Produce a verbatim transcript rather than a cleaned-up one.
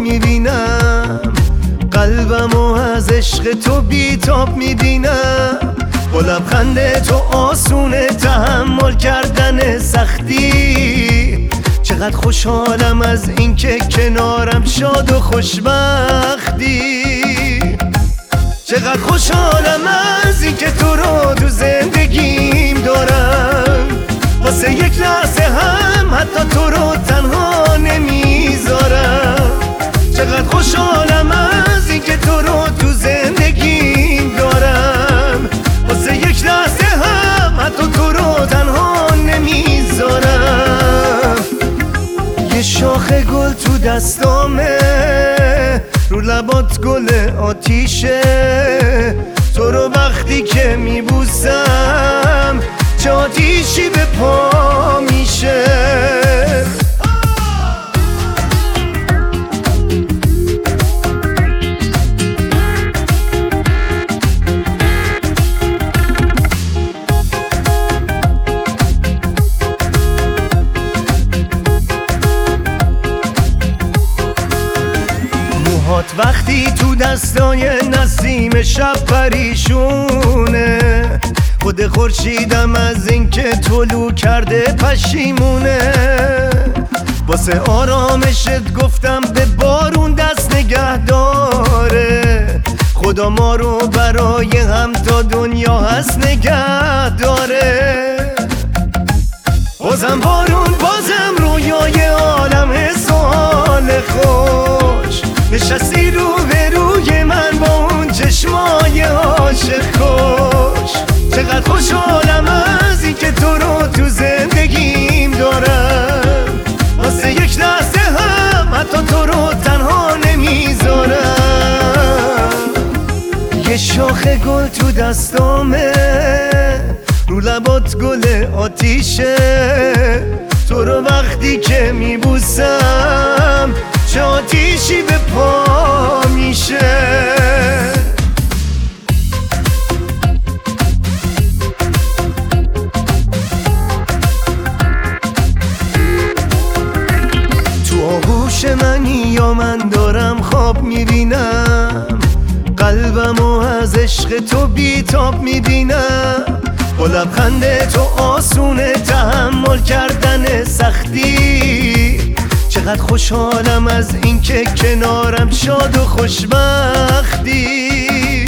میبینم، قلبمو از عشق تو بیتاب میبینم. با لبخند تو آسونه تحمل کردن سختی. چقدر خوشحالم از اینکه کنارم شاد و خوشبختی. چقدر خوشحالم از اینکه تو رو تو زندگیم دارم. واسه یک لحظه هم حتی تو رو تنها نمیذارم. چقدر خوشحالم از اینکه تو رو تو زندگیم دارم. واسه یک لحظه هم حتی تو رو تنها نمیذارم. یه شاخ گل تو دستامه، رو لبات گل آتیشه. تو رو وقتی که میبوسم چه آتیشی به پا میشه. وقتی تو دستای نسیم شب پریشونه، خود خورشیدم از اینکه طلوع کرده پشیمونه. واسه آرامشت گفتم به بارون دست نگه داره. خدا ما رو برای هم تا دنیا هست نگه داره. بازم بارون بازم رویای عالم سوال خوش. نشستی رو به روی من با اون چشمای عاشق کش. چقدر خوشحالم از این که تو رو تو زندگیم دارم. واسه یک لحظه هم حتی تو رو تنها نمیذارم. یه شاخ گل تو دستامه، رو لبات گل آتیشه. تو رو وقتی که میبوسم چه آتیشی به پا میشه. تو آغوش منی یا من دارم خواب میبینم، قلبمو از عشق تو بیتاب میبینم. با لبخند تو آسونه تحمل کردن سختی. چقدر خوشحالم از اینکه کنارم شاد و خوشبختی.